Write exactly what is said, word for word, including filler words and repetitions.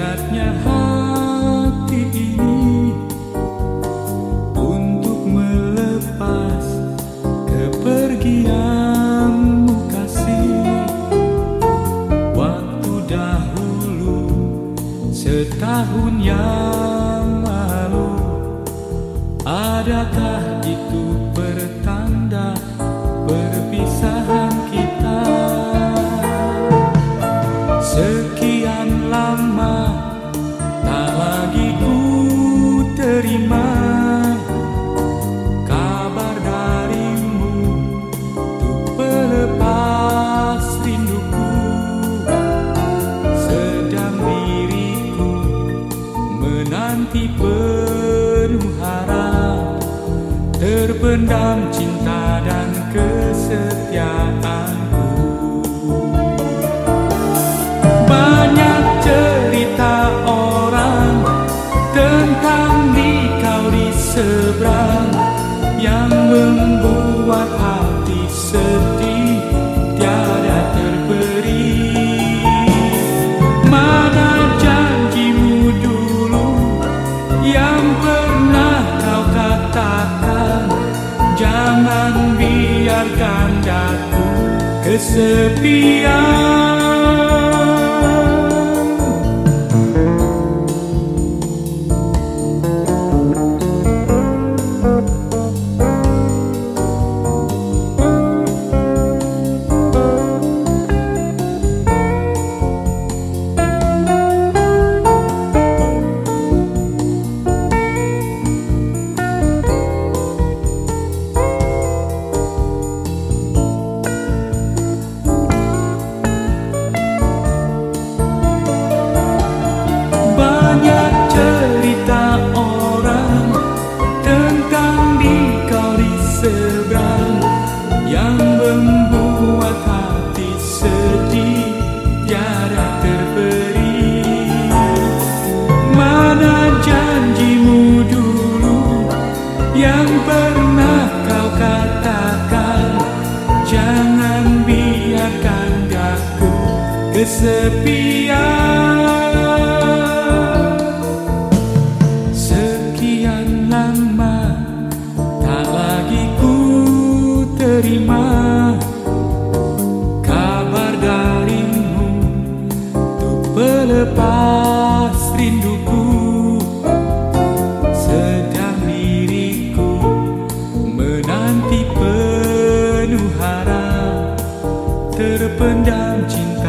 Beratnya hati ini untuk melepas kepergianmu kasih. Waktu dahulu setahun yang lalu, adakah itu pertanda perpisahan kita? Sekian lama tak lagi ku terima kabar darimu untuk pelepas rinduku. Sedang diriku menanti penuh harap, terpendam cinta dan kesetiaanku. Banyak cerita orang tentang dikau di seberang yang membuat hati sedih tiada terberi. Mana janjimu dulu yang pernah kau katakan, jangan biarkan daku kesepian. Yang membuat hati sedih tiada terberi. Mana janjimu dulu yang pernah kau katakan, jangan biarkan daku kesepian. Sekian lama tak lagi ku terima kabar darimu untuk pelepas rinduku. Sedang diriku menanti penuh harap, terpendam cinta